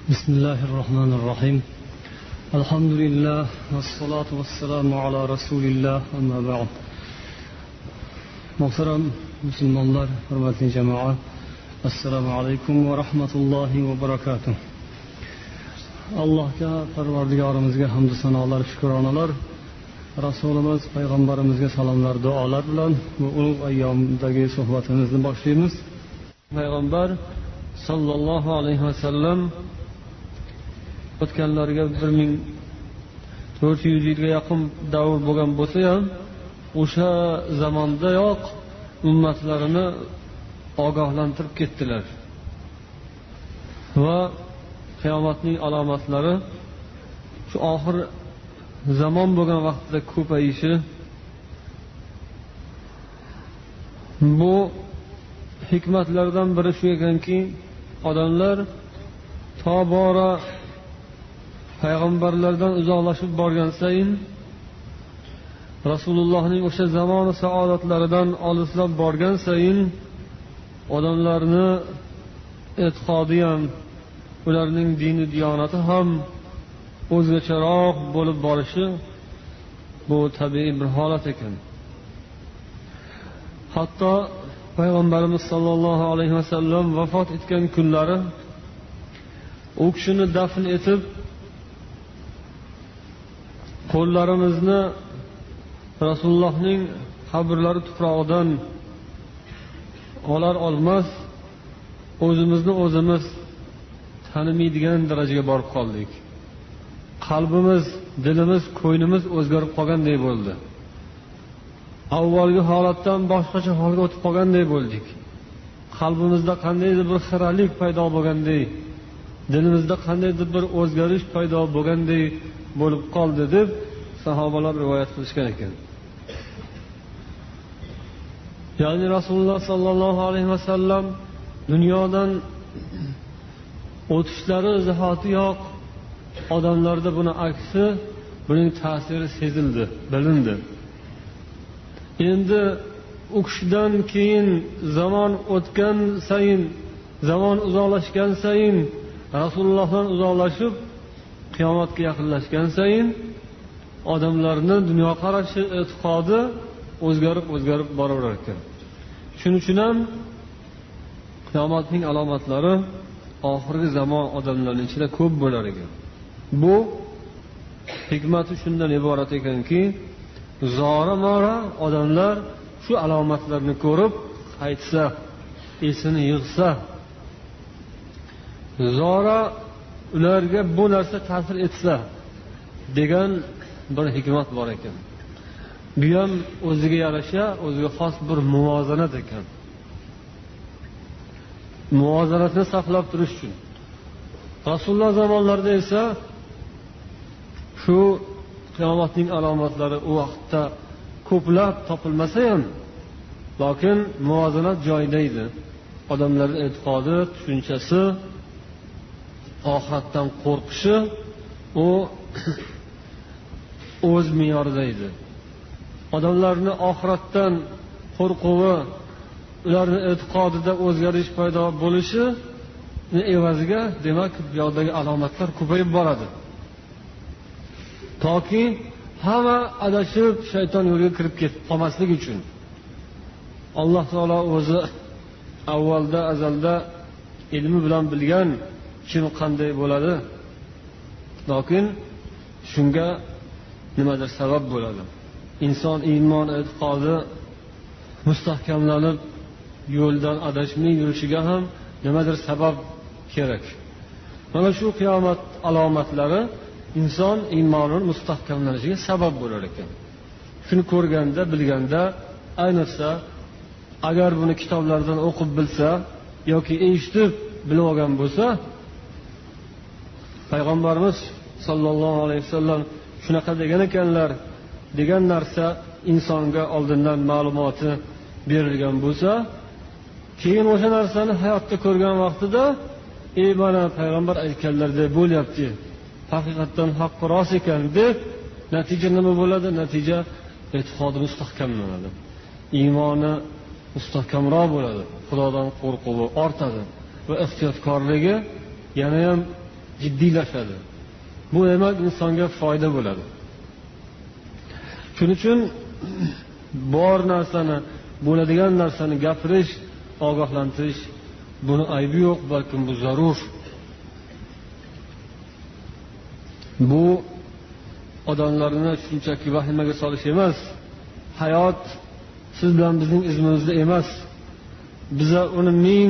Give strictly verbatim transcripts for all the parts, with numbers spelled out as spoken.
بسم الله الرحمن الرحيم الحمد لله والصلاة والسلام على رسول الله أما بعد. محترم مسلمانlar, hurmatli jamoat, assalomu alaykum va rahmatullohi va barakatuh. Allohga, Parvardigorimizga hamd va sanolar, shukronalar, Rasulimiz payg'ambarimizga salomlar, duolar bilan bu ulug' ayyomdagi suhbatimizni boshlaymiz. Payg'ambar sallallohu alayhi vasallam o'tganlarga bir ming to'rt yuz yilga yaqin davr bo'lgan bo'lsa ham, o'sha zamondayoq ummatlarini ogohlantirib ketdilar va qiyomatning alomatlari shu oxir zamon bo'lgan vaqtda ko'payishi, bu hikmatlardan biri shu ekanki, odamlar tobora payg'ambarlardan uzoqlashib borgan sayin, Rasulullohning o'sha zamoni saodatlaridan olislab borgan sayin, odamlarni e'tiqodi ham, ularning dini diyonati ham o'zgacharoq bo'lib borishi, bu tabiiy bir holat ekan. Hatto payg'ambarimiz sollallohu alayhi vasallam vafot etgan kunlari u kishini dafn etib, qo'llarimizni Rasulullohning qabrlari tuprog'idan olar olmas o'zimizni o'zimiz tanimaydigan darajaga borib qoldik. Qalbimiz, dilimiz, ko'nglimiz o'zgarib qolganday bo'ldi. Avvalgi holatdan boshqacha holga o'tib qolganday bo'ldik. Qalbimizda qandaydir bir xiralik paydo bo'lganday, dilimizda qandaydir bir o'zgarish paydo bo'lganday bo'lib qoldi deb sahobalar rivoyat qilishgan ekan. Ya'ni Rasululloh sallallohu alayhi vasallam dunyodan o'tishlari zahotiyoq odamlarda buni aksi, buning ta'siri sezildi, bilindi. Endi u kishidan keyin zamon o'tgan sayin, zamon uzoqlashgan sayin, Rasulullohdan uzoqlashib qiyomatga yaqinlashgan sayin odamlarning dunyoqarashi, e'tiqodi o'zgarib o'zgarib boraverar ekan. Shuning uchun ham qiyomatning alomatlari oxirgi zamon odamlarining ichida ko'p bo'lar ekan. Bu hikmati shundan iborat ekanki, zora-mora odamlar shu alomatlarni ko'rib qaytsa, esini yig'sa, zora ularga bu narsa ta'sir etsa degan bir hikmat bor ekan. Bu ham o'ziga yarasha, o'ziga xos bir muvozanat ekan. Muvozanatni saqlab turish uchun Rasululloh zamonlarida esa shu qiyomatning alomatlari u vaqtda ko'plab topilmasa ham, lekin muvozanat joyida edi. Odamlarning e'tiqodi, tushunchasi, oxiratdan qo'rqishi u o'z me'yorida edi. Odamlarning oxiratdan qo'rquvi, ularning e'tiqodida o'zgarish paydo bo'lishi evaziga, demak, bu yoqdagi alomatlar ko'payib boradi. Toki hamma adashib shayton yo'liga kirib ketib qolmasligi uchun Alloh taolo o'zi avvalda, azalda ilmi bilan bilgan kim qanday bo'ladi. Lekin shunga nimadir sabab bo'ladi. Inson iymon, e'tiqodi mustahkamlanib yo'ldan adashmay yurishiga ham nimadir sabab kerak. Mana shu qiyomat alomatlari inson iymonining mustahkamlanishiga sabab bo'lar ekan. Shuni ko'rganda, bilganda, ayniqsa agar buni kitoblardan o'qib bilsa yoki eshitib bilib olgan bo'lsa, payg'ambarimiz sollallohu alayhi vasallam shunaqa degan ekanlar degan narsa insonga oldindan ma'lumoti berilgan bo'lsa, keyin o'sha narsani hayotda ko'rgan vaqtida, ey mana payg'ambar aytganlaridek bo'lyapti, haqiqatdan haqqi rost ekan deb, natija nima bo'ladi? Natija e'tiqodi mustahkamlanadi, iymoni mustahkamroq bo'ladi, Xudodan qo'rquvi ortadi va ehtiyotkorligi yana ham jiddiylashadi. Bu demak insonga foyda bo'ladi. Shuning uchun bor narsani, bo'ladigan narsani gapirish, ogohlantirish buni aybi yo'q, balki bu zarur. Bu odamlarni shunchaki vahimaga solish emas. Hayot siz bilan bizning izimizda emas. Biza uni ming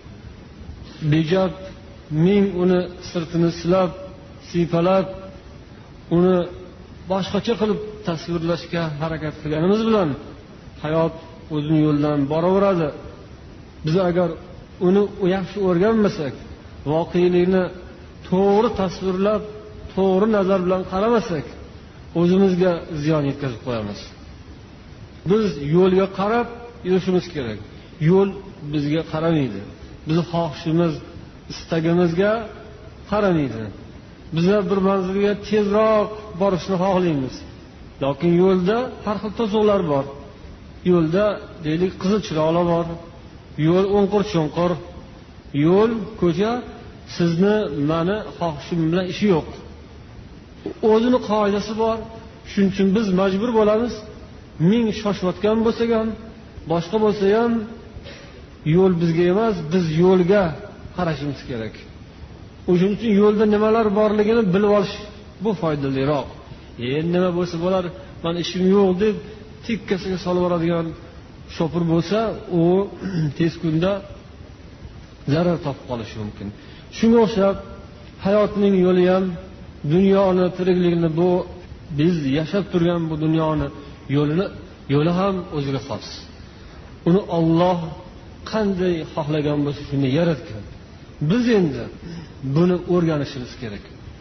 bejab, ming uni sirtini silab, siypalab, uni boshqacha qilib tasvirlashga harakat qilganimiz bilan hayot o'zining yo'lidan boraveradi. Biz agar uni yaxshi o'rganmasak, voqelikni to'g'ri tasvirlab, to'g'ri nazar bilan qaramasak, o'zimizga ziyon yetkazib qo'yamiz. Biz yo'lga qarab yurishimiz kerak. Yo'l bizga qaramaydi. Biz xohishimiz, istagimizga qaramaydi. Biz bir manzilga tezroq borishni xohlaymiz. Lekin yo'lda har xil to'siqlar bor. Yo'lda deylik qizil chiroqlar bor. Yo'l o'nqir-cho'nqir. Yo'l, ko'cha sizni, meni xohishim bilan ishi yo'q. O'zining qoidasi bor. Shuning uchun biz majbur bo'lamiz. Ming shoshayotgan bo'lsak ham, boshqa bo'lsa ham yo'l bizga emas, biz yo'lga qarashimiz kerak. O'shuning uchun yo'lda nimalar borligini bilib olish bu foydaliroq. Endi nima bo'lsa bo'lar, men ishim yo'q deb tikkasiga solib yuboradigan shopir bo'lsa, u tez kunda zarar topib qolishi mumkin. Shunga o'xshab hayotning yo'li ham, dunyoni, tiriklikni, bu biz yashab turgan bu dunyoni yo'lini yo'li ham o'ziga xos. Uni Alloh qanday xohlagan bo'lsa shuni yaratgan. Biz endi buni o'rganishimiz kerak.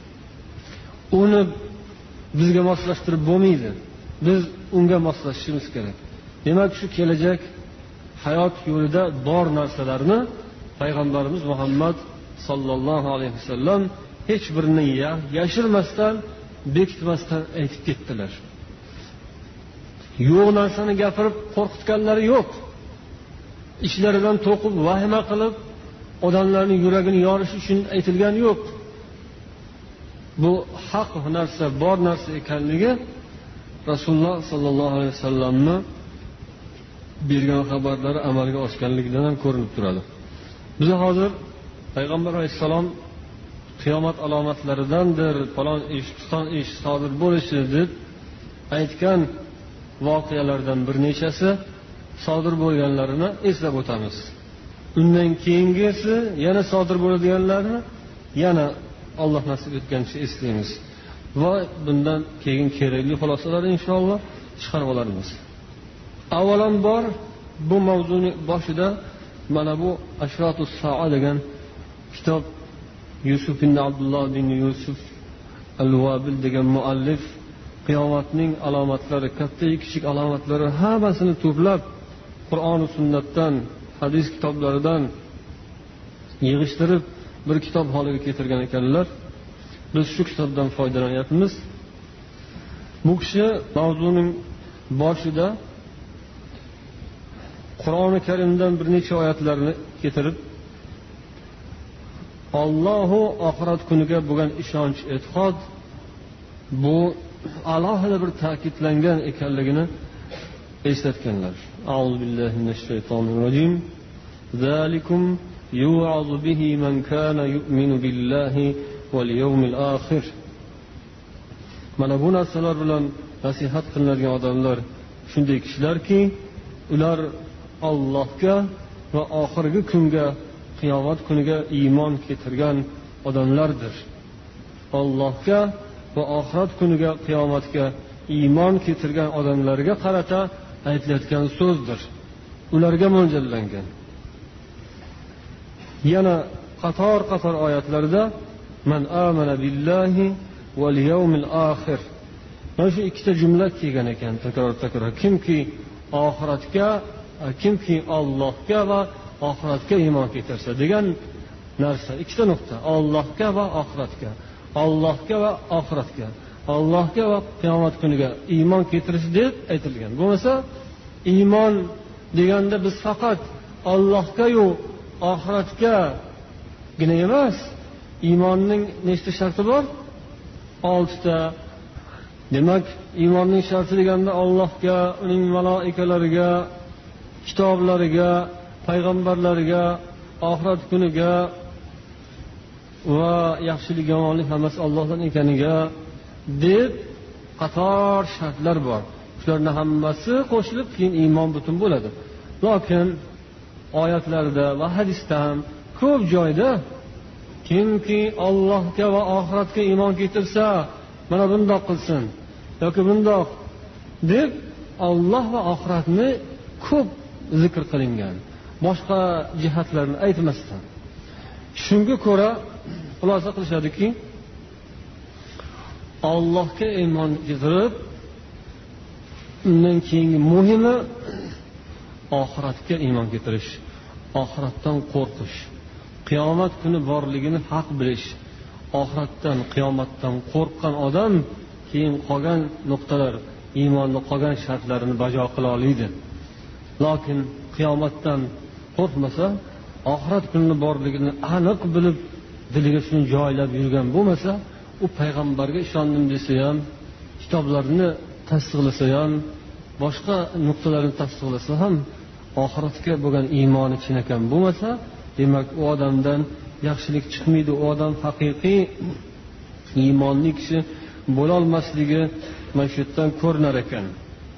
Uni bizga moslashtirib bo'lmaydi. Biz unga moslashishimiz kerak. Demak, shu kelajak hayot yo'lida bor narsalarni payg'ambarimiz Muhammad sallallohu alayhi vasallam hech birini yashirmasdan, bekitmasdan aytib ketdilar. Yo'q narsani gapirib qo'rqitganlari yo'q. Ishlaridan to'qib, vahima qilib, odamlarning yuragini yorish uchun aytilgani yo'q. Bu haq narsa, bor narsa ekanligi Rasululloh sallallohu alayhi vasallamni bergan xabarlari amalga oshganligidan ham ko'rinib turadi. Biz hozir payg'ambar alayhisalom qiyomat alomatlaridandir, falon ish, piston ish sodir bo'lishi deb aytgan voqealardan bir nechasi sodir bo'lganlarini eslab o'tamiz. Undan keyingisi yana sodir bo'ladiganlarni yana Alloh nasib etgancha eslaymiz. Va bundan keyin kerakli xulosalarni inshaalloh chiqarib olamiz. Avvalambor bu mavzuning boshida mana bu Ashratus Sa'a degan kitob Yusuf ibn Abdullah bin Yusuf al-Wabil degan muallif qiyomatning alomatlari, katta kichik alomatlari hammasini to'plab Qur'on va sunnatdan, hadis kitoblaridan yig'ishtirib bir kitob holiga keltirgan ekanlar. Biz shu kitobdan foydalanyapmiz. Bu kishi mavzuning boshida Qur'oni Karimdan bir necha oyatlarni keltirib, Allohu oxirat kuniga bo'lgan ishonch, e'tiqod bu alohida bir ta'kidlangan ekanligini eslatganlar. A'udhu billahi minash shaytonir rojim. Zalikum yu'azu bihi man kana yu'minu billahi wal yawmil akhir. Mana bu narsalar bilan nasihat qilinadigan odamlar shunday kishilarki, ular Allohga va oxirgi kunga, qiyomat kuniga iymon keltirgan odamlardir. Allohga va oxirat kuniga, qiyomatga iymon keltirgan odamlarga qarata aytilayotgan so'zdir. Ularga mo'ljallangan. Yana qator-qator oyatlarda man amana billahi wal yawmil akhir. Mana shu ikkita jumla kelgan ekan takror-takror. Kimki oxiratga, kimki Allohga va oxiratga iymon keltirsa degan narsa, ikkita nuqta. Allohga va oxiratga. Allohga va oxiratga. Allohga va qiyomat kuniga iymon keltirish deb aytilgan. Bo'lmasa, iymon deganda biz faqat Allohga-yu oxiratga gina emas, iymonning nechta sharti bor? oltita. Demak, iymonning sharti deganda Allohga, uning mala'ikalariga, kitoblariga, payg'ambarlariga, oxirat kuniga va yaxshilik yomonlik hammasi Allohdan ekaniga deb qator shartlar bor. Shularning hammasi qo'shilib keyin iymon butun bo'ladi. Lekin oyatlarda va hadisda ham ko'p joyda kimki Allohga va oxiratga iymon keltirsa, mana bundoq qilsin yoki bundoq deb Alloh va oxiratni ko'p zikr qilingan. Boshqa jihatlarni aytmasdan. Shunga ko'ra xulosa qilishadiki, Allohga iymon keltirib, undan keyingi muhimi oxiratga iymon keltirish, oxiratdan qo'rqish, qiyomat kuni borligini haq bilish. Oxiratdan, qiyomatdan qo'rqqan odam keyin qolgan nuqtalar, iymonning qolgan shartlarini bajo qila oladi. Lekin qiyomatdan qo'rqmasa, oxirat kuni borligini aniq bilib, diliga shuni joylab yurgan bo'lmasa, u payg'ambarga ishondim desa ham, kitoblarni tasdiqlasa ham, boshqa nuqtalarni tasdiqlasa ham, oxiratga bo'lgan iymoni chinakam bo'lmasa, demak u odamdan yaxshilik chiqmaydi. U odam haqiqiy iymonli kishi bo'la olmasligi mana shu yerdan ko'rinar ekan.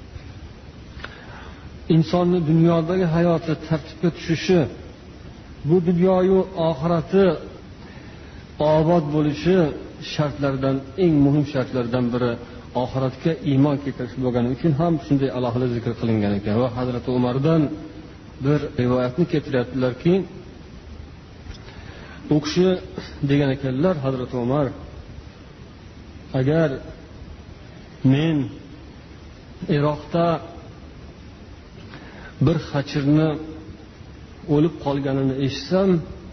Insonning dunyodagi hayoti tartibga tushishi, bu dunyoyu oxirati obod bo'lishi shartlardan, eng muhim shartlardan biri oxiratga iymon keltirish bo'lgani uchun ham shunday alohida zikr qilingan ekan. Va Hazrat Umardan bir rivoyatni keltiryaptilarki, u kishi degan ekanlar, Hazrat Umar, agar men Iroqda bir xachirni o'lib qolganini eshitsam,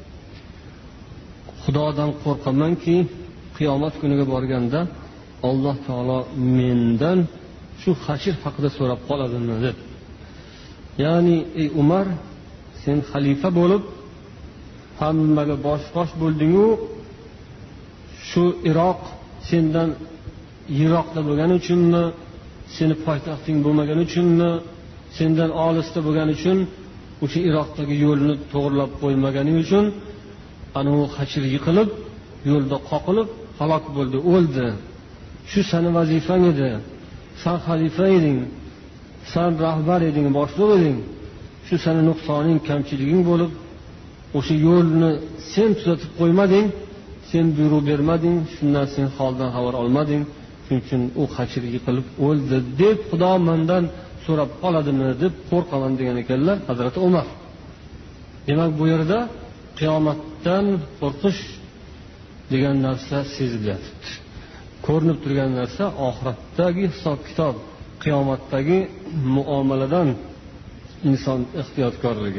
Xudodan qo'rqamanki, qiyomat kuniga borganda Alloh taolo mendan shu xachir haqida so'rab qoladimi deb. Ya'ni ey Umar, sen xalifa bo'lib hammaga bosh-bosh bo'lding-u, shu Iroq sendan yiroqda bo'lgani uchunmi, seni poytaxting bo'lmagani uchunmi, sendan olisda bo'lgani uchun, o'sha Iroqdagi yo'lni to'g'rilab qo'ymaganing uchun ana u xachir yiqilib, yo'lda qoqilib halok bo'ldi, o'ldi. Shu seni vazifang edi. Sen xalifa eding, sen rahbar eding, boshliq eding. Shu seni nuqsoning, kamchiliging bo'lib, o'sha yo'lni sen tuzatib qo'ymading, sen buyruq bermading, shundan sen holdan xabar olmading. Shuning uchun u xachir yiqilib o'ldi deb Xudo mendan so'rab qoladimi deb qo'rqaman degan ekanlar Hazrat Umar. Demak, bu yerda qiyomatdan qo'rqish degan narsa sezilyapti. Ko'rinib turgan narsa oxiratdagi hisob-kitob, qiyomatdagi muomaladan inson ehtiyotkorligi.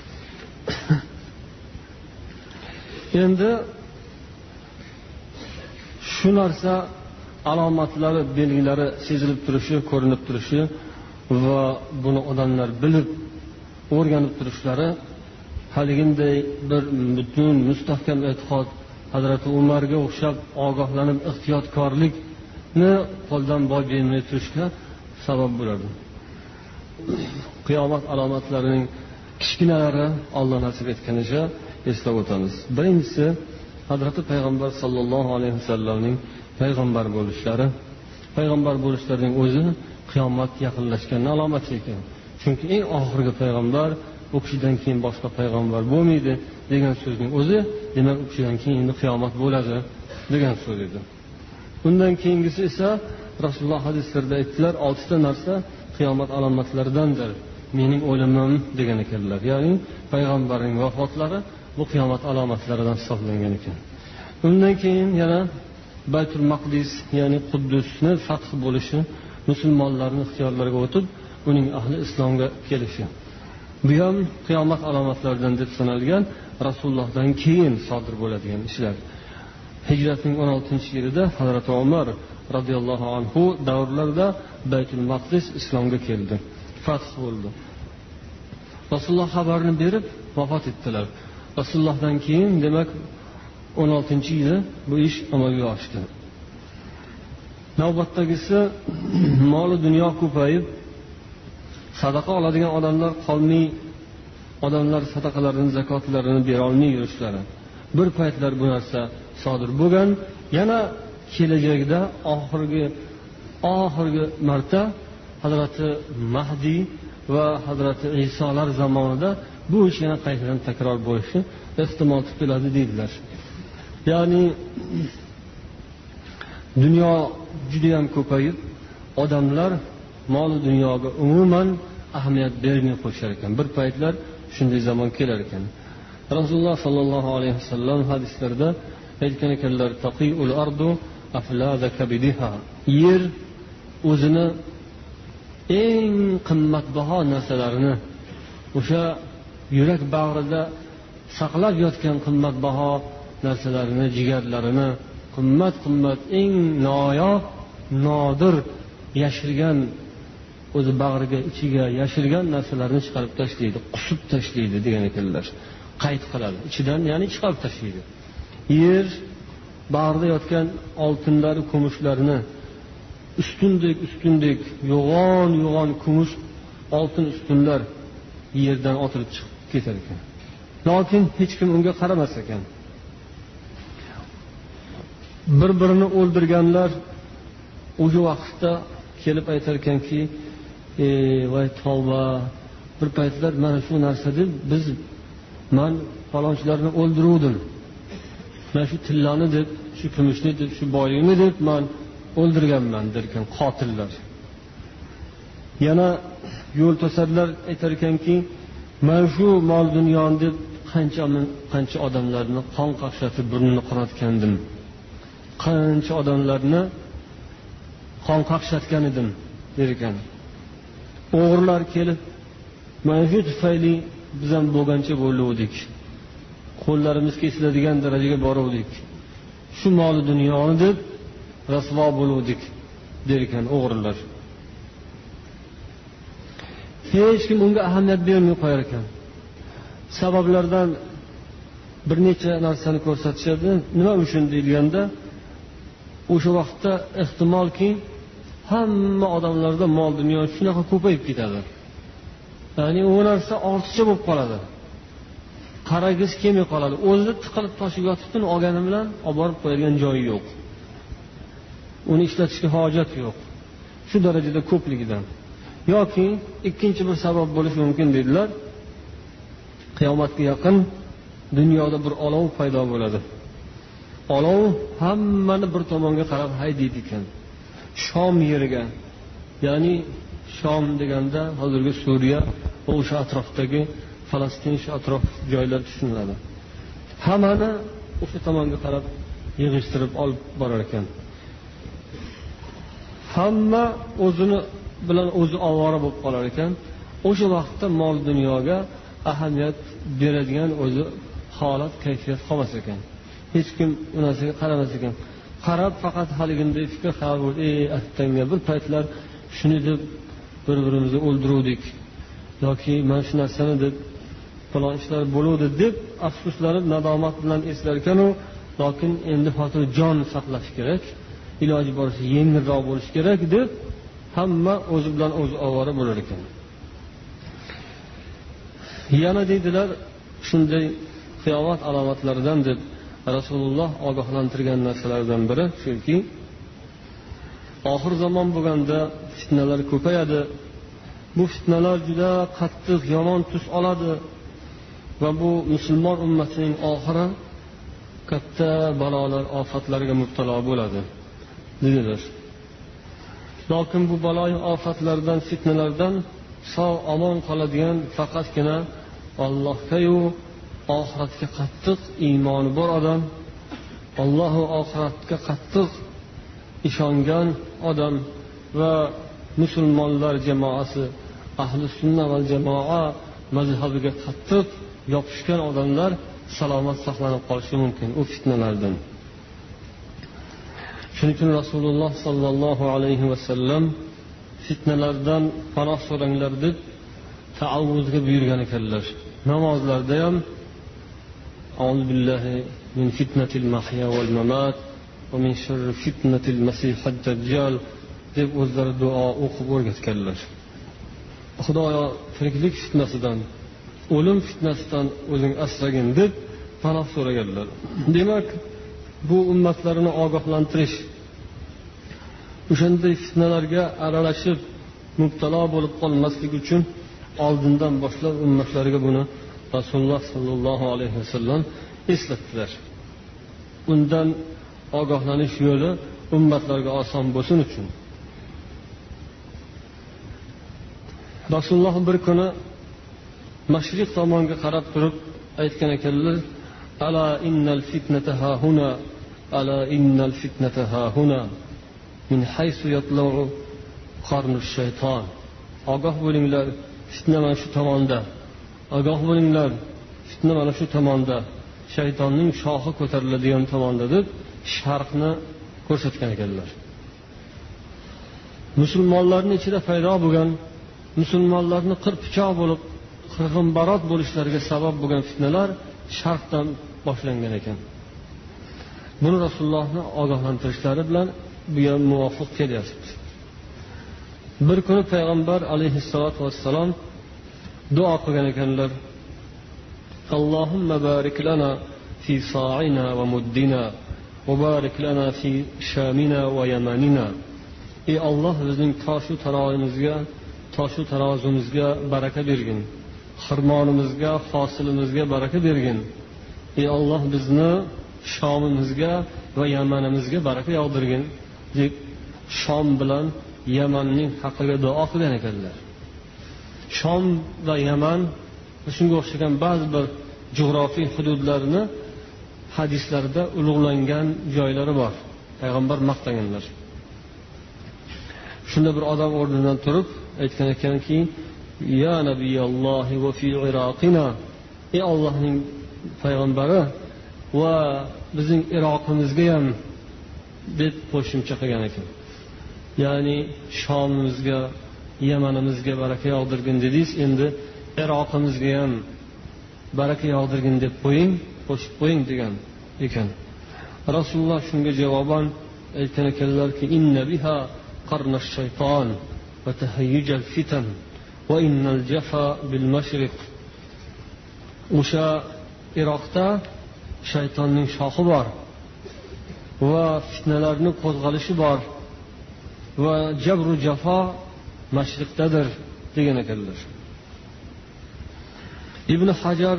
Endi shu narsa alomatlari, belgilari sezilib turishi, ko'rinib turishi va buni odamlar bilib o'rganib turishlari haliginday bir butun mustahkam e'tiqod Hazrati Umarga o'xshab ogohlanib ehtiyotkorlikni qo'ldan boy bermay turishga sabab bo'ladi. Qiyomat alomatlarining kichkinalari Alloh nasib etganicha eslab o'tamiz. Birinchisi, Hazrati Payg'ambar sallallohu alayhi vasallamning payg'ambar bo'lishlari. Payg'ambar bo'lishlarining o'zi qiyomat yaqinlashganning alomati ekan. Chunki eng oxirgi payg'ambar, u kishidan keyin boshqa payg'ambar bo'lmaydi degan so'zning o'zi, demak u kishidan keyin endi qiyomat bo'ladi degan so'z edi. Undan keyingisi esa Rasululloh hadislarda aytdilar, oltita narsa qiyomat alomatlaridandir. Mening o'limim degan ekanlar. Ya'ni payg'ambarning vafotlari bu qiyomat alomatlaridan hisoblangan ekan. Undan keyin yana Baytul Maqdis, ya'ni Quddusni fath bo'lishi, musulmonlarning ixtiyorlariga o'tib, uning ahli islomga kelishi. Bu ham qiyomat alomatlaridan deb sanalgan, Rasulullohdan keyin sodir bo'ladigan ishlar. Hijratning o'n oltinchi yilida Hazrat Umar radhiyallohu anhu davrlarida Baytul Maqdis islomga keldi, fath bo'ldi. Rasululloh xabarini berib vafot etdilar. Rasulullohdan keyin demak o'n oltinchi yili bu ish amalga oshdi. Navbatdagisi moli dunyo ko'payib sadaqa oladigan odamlar qolmay, odamlar sadaqalarini, zakotlarini bera olmay yurishlari. Bir paytlar bu narsa sodir bo'lgan. Yana kelajakda oxirgi oxirgi marta Hazrati Mahdi va Hazrati Isolar zamonida bu ish yana qaytadan takror bo'lishi ehtimol keladi deydilar. Ya'ni dunyo juda ham ko'payib, odamlar mol dunyoga umuman ahamiyat bermay qo'yishar ekan. Bir paytlar shunday zamon kelar ekan. Rasululloh sallallohu alayhi vasallam hadislarda aytgan ekanlar: "Taqiul ardu aflada kabidiha." Yer o'zini eng qimmatbaho narsalarini, o'sha yurak bag'rida saqlab yotgan qimmatbaho narsalarini, jigarlarini, qimmat-qimmat eng noyob, nodir yashirgan, o'zi bag'riga, ichiga yashirgan narsalarni chiqarib tashlaydi, qusib tashlaydi degan ekanlar. Qayd qiladi. Ichidan, ya'ni chiqarib tashlaydi. Yer bag'rida yotgan oltinlar, kumushlarni ustundek ustundek yo'g'on yo'g'on kumush, oltin ustunlar yerdan otilib chiqib ketar ekan. Lekin hech kim unga qaramas ekan. Bir-birini o'ldirganlar o'sha vaqtda kelib aytar ekanki, "Ey voy tavba, bir paytlar mana shu narsa deb biz men falonchilarni o'ldiruvdim. Men shu tillani deb, shu kumushni deb, shu boylikni deb men o'ldirganman" derkan qotillar. Yana yo'l to'sarlar aytar ekanki, "Men shu mol dunyoni deb qancha qancha odamlarni qon qaqshatib burnini qonatgandim. Qancha odamlarni qon qaqshatgan edim" der ekan. O'g'rilar kelib, "Mana shu tufayli biz ham bo'lgancha bo'ldik. Qo'llarimiz kesiladigan darajaga boruvdik. Shu mol dunyoni deb rasvo bo'luvdik" der ekan o'g'rilar. Hech kim unga ahamiyat bermay qo'yar ekan. Sabablardan bir necha narsani ko'rsatishadi. Nima uchun deyilganda, o'sha vaqtda ehtimolki hamma odamlarda mol dunyo shunaqa ko'payib ketadi. Ya'ni u narsa ortiqcha bo'lib qoladi. Qaragiz kelmay qoladi. O'zida tiqilib toshib yotibdi, olgani bilan olib borib qo'yadigan joyi yo'q. Uni ishlatishga hojat yo'q. Shu darajada ko'pligidan. Yoki ikkinchi bir sabab bo'lishi mumkin dedilar. Qiyomatga yaqin dunyoda bir olov paydo bo'ladi. Olov hammani bir tomonga qarab haydaydi ekan. Shom yeriga, ya'ni Shom deganda hozirgi Suriya va o'sha atrofdagi Falastin, shu atrof joylar tushuniladi. Hammani o'sha tomonga qarab yig'ishtirib olib borar ekan. Hamma o'zini bilan o'zi ovora bo'lib qolar ekan. O'sha vaqtda mol dunyoga ahamiyat beradigan o'zi holat, kayfiyat qolmas ekan. Hech kim u narsaga qaramas ekan. Qarab faqat haliginday fikr qabul, ey attanga bir paytlar shuni deb bir-birimizni o'ldiruvdik yoki mana shu narsani deb falon ishlar bo'luvdi deb afsuslanib, nadomat bilan eslar ekan-u, lekin endi hozir jon saqlash kerak, iloji boricha yengilroq bo'lish kerak deb hamma o'zi bilan o'zi ovora bo'lar ekan. Yana deydilar, shunday qiyomat alomatlaridan deb Rasululloh ogohlantirgan narsalardan biri shuki, oxir zamon bo'lganda fitnalar ko'payadi. Bu fitnalar juda qattiq, yomon tus oladi va bu musulmon ummatining oxiri katta balolar, ofatlarga mubtalo bo'ladi dedilar. Lekin bu baloy ofatlardan, fitnalardan sog' omon qoladigan faqatgina Allohga-yu oxiratga qattiq iymoni bor odam, Alloh va oxiratga qattiq ishongan odam va musulmonlar jamoasi, ahli sunna va jamoa mazhabiga qattiq yopishgan odamlar salomat saqlanib qolishi mumkin u fitnalardan. Shuning uchun Rasululloh sallallohu alayhi vasallam fitnalardan panoh so'ranglar deb ta'awuzga buyurgan ekanlar. Namozlarda ham أعوذ بالله من فتنة المحيا والممات ومن شر فتنة المسيح الدجال deb o'zlari duo o'qib o'rgatganlar. Xudoyo tiriklik fitnasidan, o'lim fitnasidan o'zing asragin deb panoh so'raganlar. Demak, bu ummatlarini ogohlantirish, o'shanday fitnalarga aralashib mubtalo bo'lib qolmaslik uchun oldindan boshlab ummatlarga buni Rasululloh sollallohu alayhi vasallam eslatdilar. Undan ogohlanish yo'li ummatlarga oson bo'lsin uchun. Rasululloh bir kuni mashriq tomonga qarab turib aytgan ekanlar: "Ala innal fitnata ha huna, ala innal fitnata ha huna min haysu yatla'u qarnush shayton." Ogoh bo'linglar, fitna mana shu tomonda. Ogoh bo'linglar, fitna mana shu tomonda. Shaytonning shoxi ko'tariladigan tomonda deb sharqni ko'rsatgan ekanlar. Musulmonlarning ichida paydo bo'lgan, musulmonlarni qirpichoq bo'lib, qirg'inbarot bo'lishlariga sabab bo'lgan fitnalar sharqdan boshlangan ekan. Buni Rasulullohning ogohlantirishlari bilan bu ham muvofiq kelyapti. Bir kuni payg'ambar alayhissalatu vassalom duo qilgan ekanlar: "Allohumma barik lana fi sa'ina va muddina va barik lana fi shamina va yamanina." Ey Alloh, bizning toshu taroyimizga, toshu tarozimizga baraka bergin. Xirmonimizga, hosilimizga baraka bergin. Ey Alloh, bizni Shomimizga va Yamanimizga baraka yog'dirgin deb Shom bilan Yamanning haqqiga duo qilgan ekanlar. Shom va Yaman shunga o'xshagan ba'zi bir jug'rofiy hududlarni hadislarda ulug'langan joylari bor. Payg'ambar maqtaganlar. Shunda bir odam o'rnidan turib aytgan ekanki: "Ya Nabiyalloh va fi Iroqina." Ey Allohning payg'ambari va bizning Iroqimizga ham deb qo'shimcha qilgan ekan. Ya'ni Shomimizga, Yamanimizga baraka yog'dirgin dedingiz, endi Iroqimizga ham baraka yog'dirgin deb qo'ying, qo'shib qo'ying degan ekan. Rasululloh shunga javoban aytgan ekanlarki: "Inna biha qarnash shayton va tahayyujal fitan va innal jafa bil mashriq." O'sha Iroqda shaytonning shoxi bor va fitnalarning qo'zg'alishi bor va jabru jafo mashriqdadir degan ekanlar. Ibn Hajar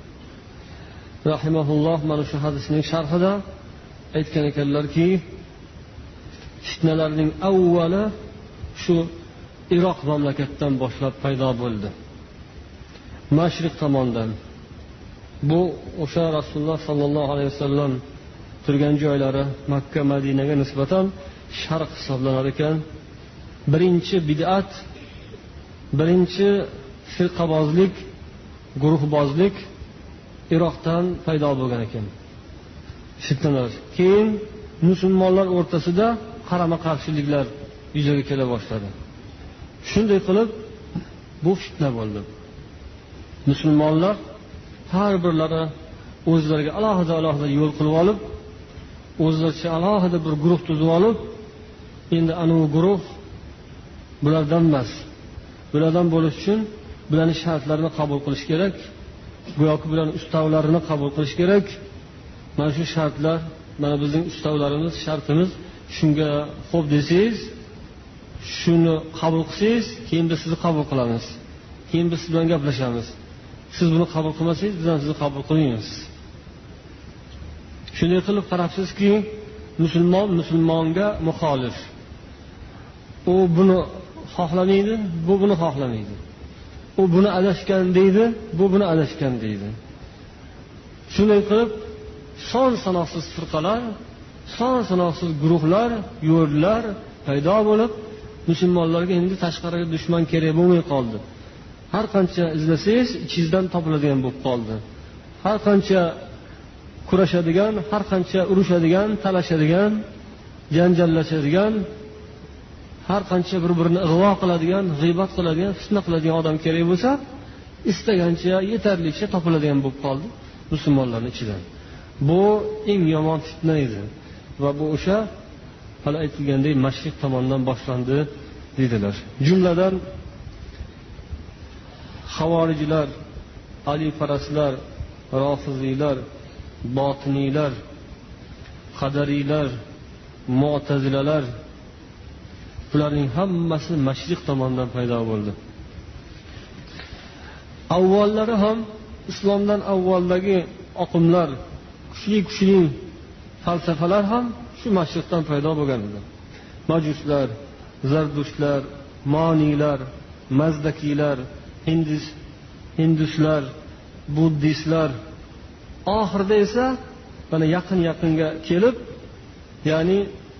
rahimahulloh mana shu hadisning sharhida aytgan ekanlarki, fitnalarning avvali shu Iroq mamlakatidan boshlab paydo bo'ldi. Mashriq tomondan. Bu o'sha Rasululloh sollallohu alayhi vasallam turgan joylari Makka, Madinaga nisbatan sharq hisoblanar ekan. Birinchi bid'at, birinchi firqabozlik, guruhbozlik Iroqdan paydo bo'lgan ekan. Fitnalar. Keyin musulmonlar o'rtasida qarama-qarshiliklar yuzaga kela boshladi. Shunday qilib bu fitna bo'ldi. Musulmonlar har birlari o'zlariga alohida-alohida yo'l qilib olib, o'zlaricha alohida bir guruh tuzib olib, endi ana u guruh bulardan emas. Bulardan bo'lish uchun bularning shartlarini qabul qilish kerak. Go'yoki bularning ustavlarini qabul qilish kerak. Mana shu shartlar, mana bizning ustavlarimiz, shartimiz, shunga xo'p desangiz, shuni qabul qilsangiz, keyin biz sizni qabul qilamiz. Keyin biz siz bilan gaplashamiz. Siz buni qabul qilmasangiz, biz ham sizni qabul qilmaymiz. Shunday qilib qarabsizki, musulmon musulmonga muxolif. U buni xohlamaydi, bu buni xohlamaydi. U buni adashgan deydi, bu buni adashgan deydi. Shunday qilib son sanoqsiz firqalar, son sanoqsiz guruhlar, yo'llar paydo bo'lib, musulmonlarga endi tashqariga dushman kerak bo'lmay qoldi. Har qancha izlasangiz, ichingizdan topiladigan bo'lib qoldi. Har qancha kurashadigan, har qancha urushadigan, talashadigan, janjallashadigan, har qancha bir-birini ig'vo qiladigan, g'iybat qiladigan, fitna qiladigan odam kerak bo'lsa, istagancha, yetarlicha topiladigan bo'lib qoldi. musulmonlarning ichidan. Bu eng yomon fitna edi va bu o'sha hali aytilgandek mashriq tomondan boshlandi dedilar. Jumladan havorijlar, Ali parastlar, rofiziylar, botiniylar, qadariylar, mu'tazilalar, bularning hammasi mashriq tomondan paydo bo'ldi. Avvallari ham islomdan avvaldagi oqimlar, kuchli-kuchli falsafalar ham shu mashriqdan paydo bo'lgan edi. Majuslar, Zardushtlar, Moniylar, Mazdakiylar, Hindus, Hinduslar, Buddistlar, oxirida esa mana yaqin-yaqinga kelib, ya'ni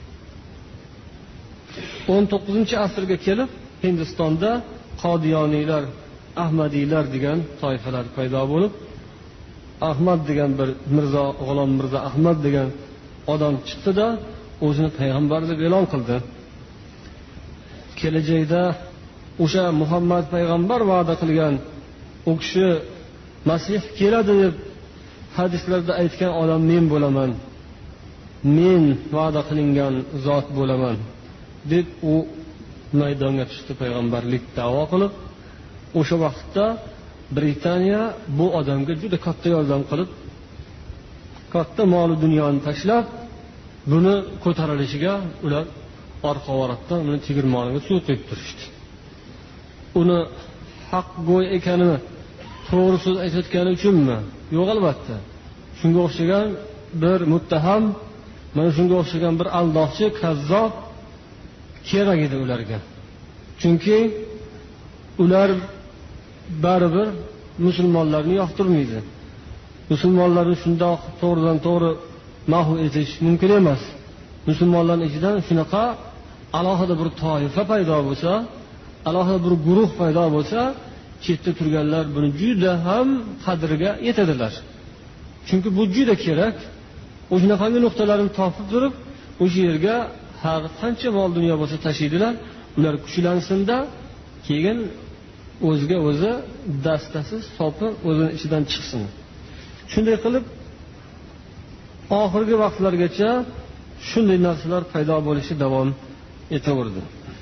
o'n to'qqizinchi asrga kelib Hindistonda Qodiyoniylar, Ahmadiylar degan toifalar paydo bo'lib, Ahmad degan bir Mirzo, G'ulom Mirzo Ahmad degan odam chiqdi-da, o'zini payg'ambarlik e'lon qildi. Kelajakda o'sha Muhammad payg'ambar va'da qilgan u kishi Masih keladi deb hadislarda aytgan odam men bo'laman. Men va'da qilingan zot bo'laman deb u maydonga tushdi payg'ambarlik da'vo qilib. O'sha vaqtda Britaniya bu odamga juda katta yordam qilib, katta mol dunyoni tashlab, buni ko'tarilishiga ular orqa varatdan uni tegirmoniga suv quyib turishdi. Uni haq go'y ekanini, to'g'ri so'z aytayotgani uchunmi? Yo'q, albatta. Shunga o'xshagan bir muttaham, mana shunga o'xshagan bir aldoqchi, kazzob kerak edi ularga. Chunki ular baribir musulmonlarni yoqtirmaydi. Musulmonlarni shundoq to'g'ridan to'g'ri mahv etish mumkin emas. Musulmonlarning ichidan shunaqa alohida bir toifa paydo bo'lsa, alohida bir guruh paydo bo'lsa, chetda turganlar buni juda ham qadriga yetadilar. Chunki bu juda kerak. O'shunaqangi nuqtalarni topib turib, o'sha yerga har qancha mol dunyo bo'lsa tashiydilar. Ular kuchlansinda, keyin o'ziga o'zi dastasi sopi o'zining ichidan chiqsin. Shunday qilib oxirgi vaqtlargacha shunday narsalar paydo bo'lishi davom etaverdi.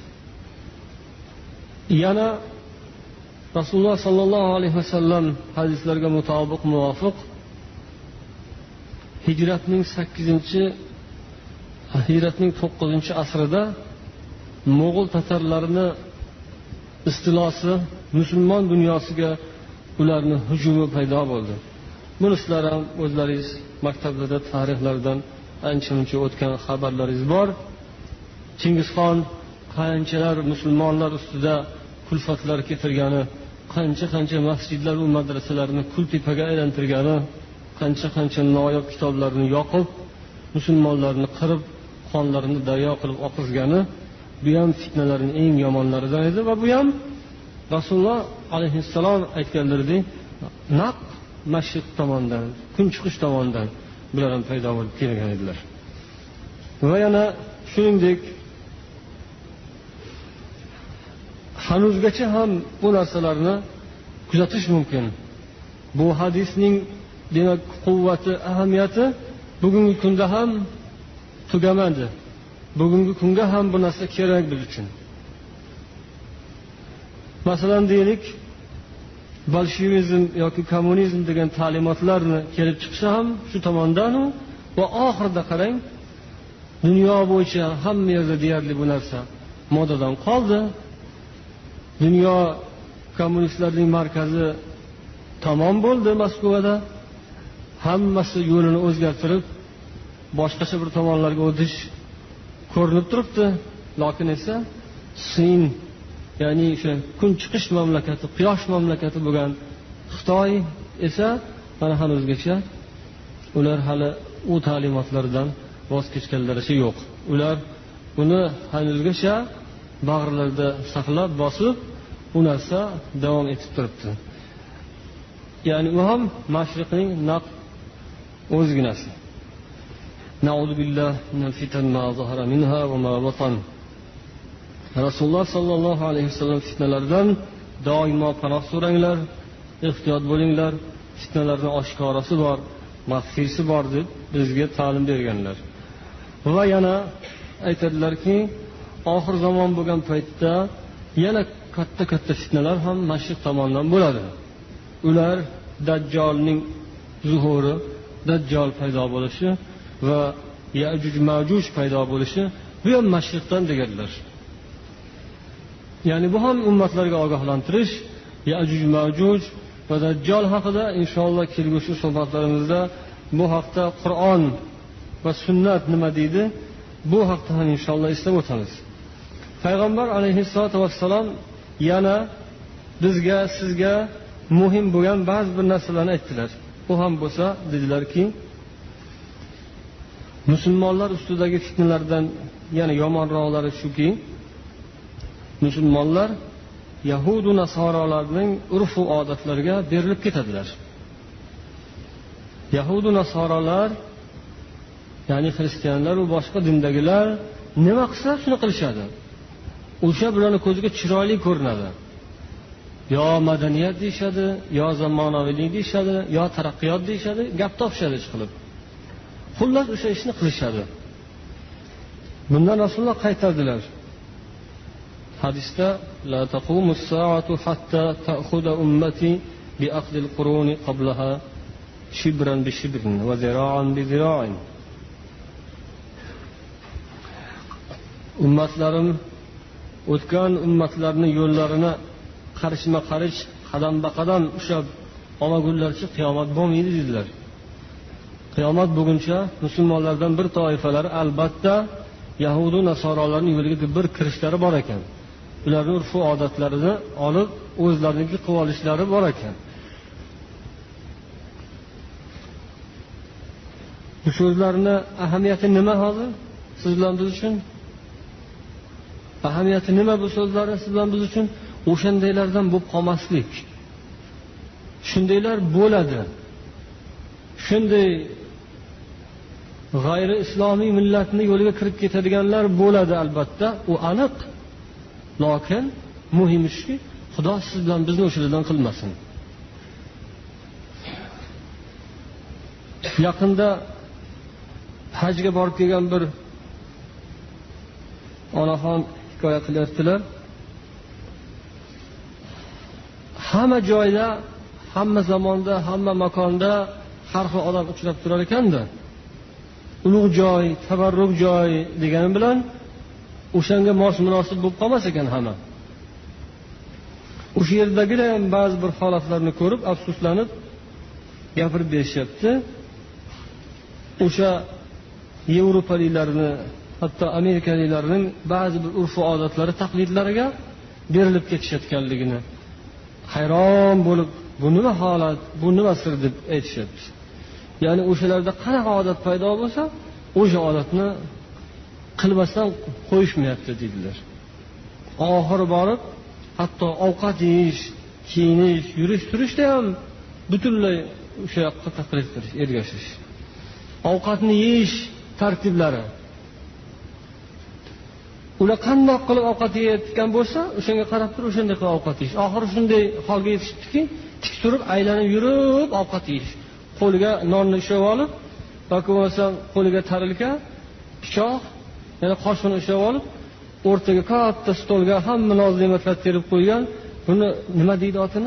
Yana Rasululloh sallallohu alayhi vasallam hadislarga mutobiq muvofiq hijratning sakkizinchi hijratning to'qqizinchi asrida Mo'g'ul tatarlarini istilosi musulmon dunyosiga ularning hujumi paydo bo'ldi. Buni sizlar ham o'zlaringiz maktablarda tarixlardan ancha-muncha o'tgan xabarlaringiz bor. Chingizxon qanchalar musulmonlar ustida kulfatlar keltirgani, qancha-qancha masjidlar va madrasalarni kultepaga aylantirgani, qancha-qancha noyob kitoblarni yoqib, musulmonlarni qirib, qonlarini daryo qilib oqizgani, bu ham fitnalarning eng yomonlaridan edi va bu ham Rasululloh alayhissalom aytganlaridek, naq mashriq tomondan, kun chiqish tomondan bular ham paydo bo'lib kelgan edilar. Va yana shuningdek hanuzgacha ham bu narsalarni kuzatish mumkin. Bu hadisning demak quvvati, ahamiyati bugungi kunda ham tugamadi. Bugungi kunga ham bu narsa kerak biz uchun. Masalan deylik, bolshevizm yoki kommunizm degan ta'limotlarni kelib chiqsa ham shu tomondan va oxirida qarang, dunyo bo'yicha hamma yerda deyarli bu narsa modadan qoldi. Dunyo kommunistlarning markazi tamom bo'ldi Moskvada. Hammasi yo'lini o'zgartirib, boshqacha bir tomonlarga o'tish ko'rinib turibdi. Lekin esa Sin, ya'ni o'sha kun chiqish mamlakati, quyosh mamlakati bo'lgan Xitoy esa mana hanuzgacha ular hali u ta'limotlardan voz kechganlaricha yo'q. Ular buni hanuzgacha bag'rlarida saqlab, bosib, bu narsa davom etib turibdi. Ya'ni u ham mashriqning naq o'zginasi. Na'udhu billahi minal fitan ma zahara minha va ma batan. Rasululloh sallallohu alayhi vasallam fitnalardan doimo panoh so'ranglar, ehtiyot bo'linglar. fitnalarning oshkorasi bor, maxfiysi bor deb bizga ta'lim berganlar. Va yana aytadilarki, oxir zamon bo'lgan paytda yana katta-katta fitnalar ham mashriq tomonidan bo'ladi. Ular Dajjolning zuhuri, Dajjol paydo bo'lishi va Ya'juj Ma'juj paydo bo'lishi bu ham mashriqdan deganlar. Ya'ni bu ham ummatlarga ogohlantirish, Ya'juj Ma'juj va Dajjol haqida inshaalloh kelgusi suhbatlarimizda bu haqda Qur'on va sunnat nima deydi, bu haqda ham inshaalloh eslab o'tamiz. Payg'ambar alayhissalatu vassalom yana bizga, sizga muhim bo'lgan ba'zi bir narsalarni aytdilar. Bu ham bo'lsa dedilarki, musulmonlar ustidagi fitnalardan yana yomonroqlari shuki, musulmonlar Yahudu Nasorolarning urf va odatlariga berilib ketadilar. Yahudu Nasorolar, ya'ni xristianlar va boshqa dindagilar nima qilsa shuni qilishadi. O'sha bilan ko'ziga chiroyli ko'rinadi. Yo madaniyat deyshadi, yo zamonaviylik deyshadi, yo taraqqiyot deyshadi, gap topishadi ish qilib. Xullas o'sha ishni qilishadi. Bundan Rasululloh qaytardilar. Hadisda la taqumus sa'atu hatta ta'khudha ummati bi aqdi al-quruni qablaha shibran bi shibrin wa zira'an bi zira'in. Ummatlarim o'tgan ummatlarning yo'llarini qarishma-qarish, qadam-qadam ushlab olmagunlarcha qiyomat bo'lmaydi dedilar. Qiyomat bo'lguncha musulmonlardan bir toifalar albatta Yahudu Nasorolarning yo'liga bir kirishlari bor ekan. Ularning urf va odatlarini olib o'zlariniki qilib olishlari bor ekan. Bu so'zlarning ahamiyati nima hozir siz bilan biz uchun? Ahamiyati nima bu so'zlarning siz bilan biz uchun? O'shandaylardan bo'lib qolmaslik. Shundaylar bo'ladi. Shunday g'ayri islomiy millatning yo'liga kirib ketadiganlar bo'ladi albatta, u aniq. Lekin muhimi shuki, Xudo siz bilan bizni o'shalardan qilmasin. Yaqinda hajga borib kelgan bir onaxon hikoya qilyaptilar. Hamma joyda, hamma zamonda, hamma makonda har xil odam uchrab turar ekanda. Ulug' joy, tabarruk joy degani bilan o'shanga mos munosib bo'lib qolmas ekan hamma. O'sha yerdagilar ham ba'zi bir holatlarni ko'rib, afsuslanib gapirib berishyapti. O'sha Yevropaliklarni, hatto Amerikaliklarning ba'zi bir urf va odatlari, taqlidlariga berilib ketishayotganligini hayron bo'lib, bu nima holat, bu nima sir deb aytishyapti. Ya'ni o'shalarda qanaqa odat paydo bo'lsa, o'sha odatni qilmasdan qo'yishmayapti dedilar. Oxiri borib, hatto ovqat yeyish, kiyinish, yurish, turishda ham butunlay o'sha yoqqa taqlid qilish, ergashish. Ovqatni yeyish tartiblari. Ular qandoq qilib ovqat yeyotgan bo'lsa, o'shanga qarab turib o'shanday qilib ovqat yeyish. Oxiri shunday holga yetishibdiki, tik turib, aylanib yurib ovqat yeyish. Qo'liga nonni ushlab olib, yoki bo'lmasa qo'liga tarilka, pichoq, yana qoshiqni ushlab olib, o'rtaga katta stolga hamma noz-ne'matlar terib qo'ygan. Buni nima deydi otini?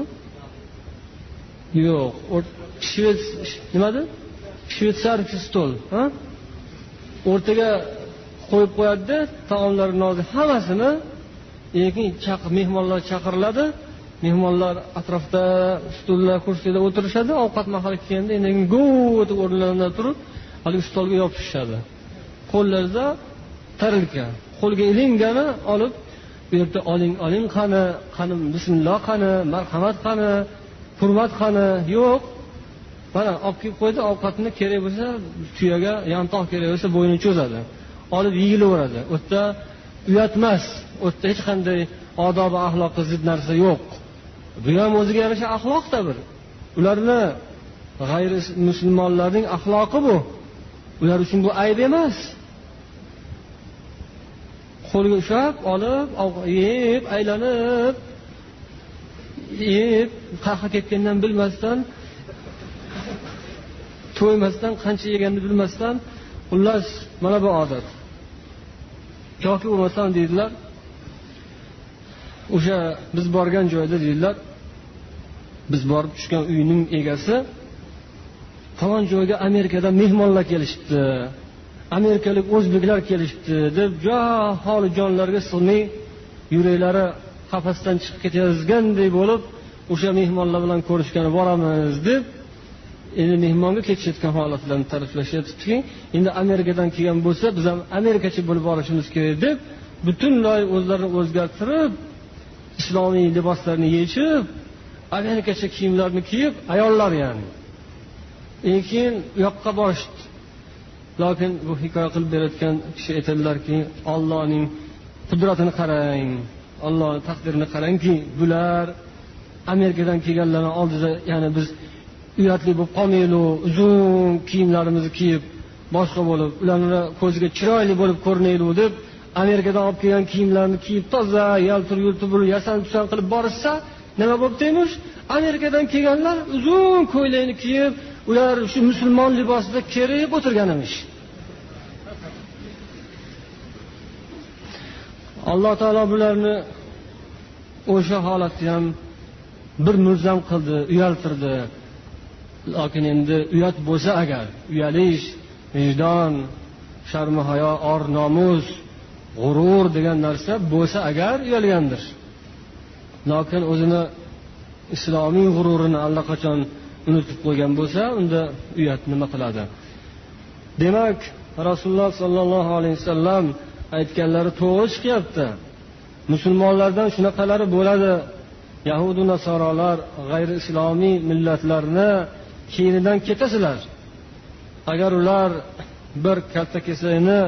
Yo'q, shvets nima dedi? Shvetsarskiy stol, ha? O'rtaga qo'yib qo'yadi, taomlar nozi hammasini, lekin chaqir mehmonlar chaqiriladi. Mehmonlar atrofda stullar, kursilarda o'tirishadi, ovqat mahali kelganda endi go' deb o'rnlaridan turib, haligi stolga yopishishadi. Qo'llarida tarilka, qo'lga ilingani olib, bu yerda oling, oling qani, qani bismillah qani, marhamat qani, hurmat qani, yo'q. Mana olib kelib qo'ydi, ovqatni kerak bo'lsa, tuyaga yantoq kerak bo'lsa bo'yni cho'zadi. Olib yeyilaveradi. U yerda uyatmas, u yerda hech qanday odob va axloqqa zid narsa yo'q. Bu ham o'ziga yarasha axloqda bir. Ularni g'ayri musulmonlarning axloqi bu. Ular uchun bu ayb emas. Qo'lga ushlab, olib, yeb, aylanib, yeb, qahva ketgandan bilmasdan to'ymasdan qancha yeganini bilmasdan, xullas mana bu odat. yoki bo'lmasam deydilar, o'sha biz borgan joyda deydilar, biz borib tushgan uyning egasi falon joyga Amerikadan mehmonlar kelishibdi, amerikalik o'zbeklar kelishibdi deb jo holi jonlarga sig'may yuraklari qafasdan chiqib ketayotganday bo'lib, o'sha mehmonlar bilan ko'rishgani boramiz deb endi mehmonga ketishayotgan holatlarni ta'riflashyapti. Endi Amerikadan kelgan bo'lsa, biz ham amerikachi bo'lib borishimiz kerak deb butunlay o'zlarini o'zgartirib, islomiy liboslarni yechib, amerikacha kiyimlarni kiyib, ayollar ya'ni. Lekin u yoqqa borishdi. Lekin bu hikoya qilib berayotgan kishi aytadilarki, Allohning qudratini qarang, Allohning taqdirini qarangki, bular Amerikadan kelganlarning oldida, ya'ni biz uyatli bo'lib qolmaylik, uzun kiyimlarimizni kiyib, boshqa bo'lib, ularning ko'ziga chiroyli bo'lib ko'rinaylik deb Amerikadan olib kelgan kiyimlarni kiyib, toza, yaltir yultir bo'lib, yasan tusan qilib borishsa, nima bo'pti emish? Amerikadan kelganlar uzun ko'ylakni kiyib, ular shu musulmon libosida kerib o'tirgan emish. Alloh taolo bularni o'sha holatda ham bir murzam qildi, uyaltirdi. Lekin endi uyat bo'lsa agar, uyalish, vijdon, sharm hayo, or nomus, g'urur degan narsa bo'lsa agar uyalgandir. Lekin o'zini islomiy g'ururini allaqachon unutib qo'ygan bo'lsa, unda uyat nima qiladi? Demak, Rasululloh sollallohu alayhi vasallam aytganlari to'g'ri chiqyapti. Musulmonlardan shunaqalari bo'ladi. Yahudi nasoralar, g'ayri islomiy millatlarni keynidan ketasizlar. Agar ular bir katta kesakni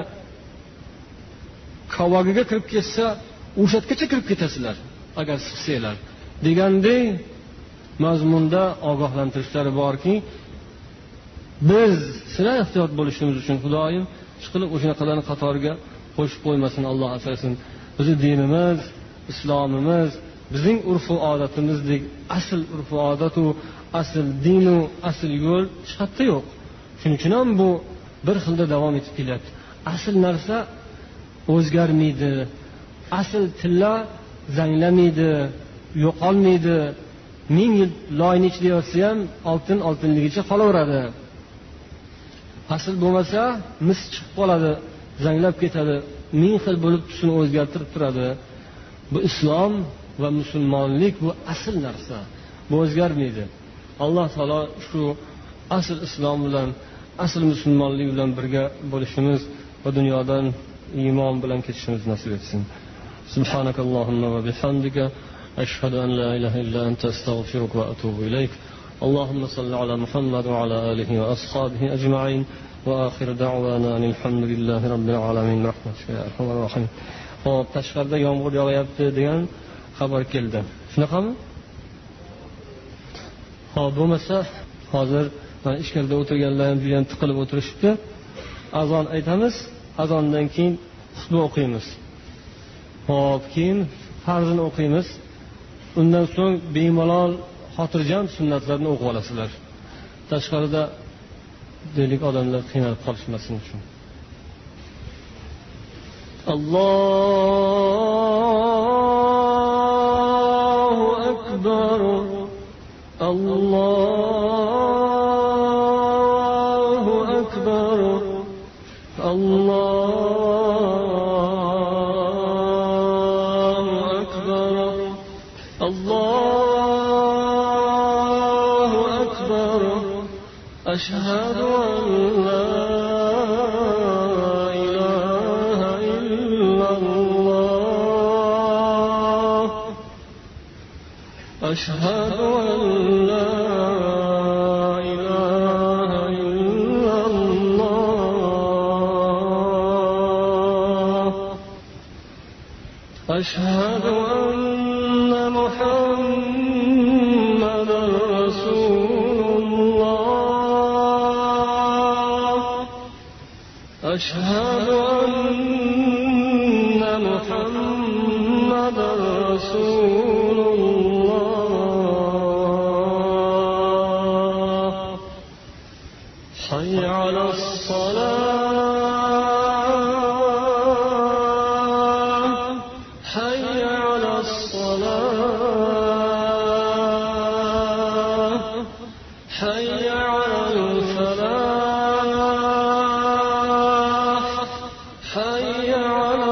kavogiga kirib ketsa, o'shatgacha kirib ketasizlar, agar siqsanglar degandek mazmunda ogohlantirishlari borki, biz sira ehtiyot bo'lishimiz uchun Xudoyim chiqilib o'shanaqalarning qatoriga qo'shib qo'ymasin, Alloh asrasin. Bizi dinimiz, islomimiz, bizning urf-u odatimizdek asl urf-u odatu, asl dinu, asl yo'l hech qayerda yo'q. Shuning uchun ham bu bir xilda davom etib kelyapti. Asl narsa o'zgarmaydi. Asl tilla zanglamaydi, yo'qolmaydi. Ming yil loyni ichida yotsa ham oltin oltinligicha qolaveradi. Asl bo'lmasa mis chiqib qoladi, zanglab ketadi, ming xil bo'lib tusini o'zgartirib turadi. Bu islom va musulmonlik bu asl narsa. Bu o'zgarmaydi. Alloh taolo shu asl islom bilan, asl musulmonlik bilan birga bo'lishimiz va dunyodan iymon bilan ketishimiz nasib etsin. Subhanakallohumma va bihamdika ashhadu an la ilaha illa anta astaghfiruka va atubu ilayk. Allahumma salli ala Muhammad va ala alihi va ashabihi ajma'in. Va oxir da'wana alhamdulillahi robbil alamin. Rahmatika ya arhamar rohim. Hop, tashqarida yomg'ir yog'yapti degan xabar keldi. Shunaqami? Hop, bo'lmasa hozir ichkarida o'tirganlar ham juda ham tiqilib o'tirishibdi. Azon aytamiz, azondan keyin xutba o'qiymiz. Hop, keyin farzini o'qiymiz. Undan so'ng bemalol xotirjam sunnatlarni o'qib olasizlar. Tashqarida deylik odamlar qiynalib qolishmasin uchun. Allohu akbar. Allohu akbar. Allohu akbar. Allohu akbar. Ashhadu an la ilaha illallah. Ashhadu an la ilaha illallah. Ashhadu anna Muhammadan rasulullah. أشهد أن محمدا رسول الله. الصلاة حي على الصلاة حي على الفلاح حي على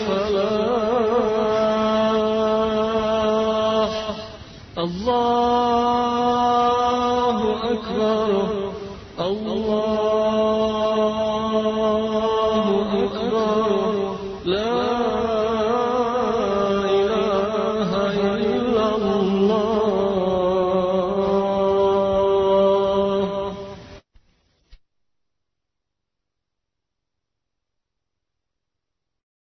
الفلاح الله أكبر الله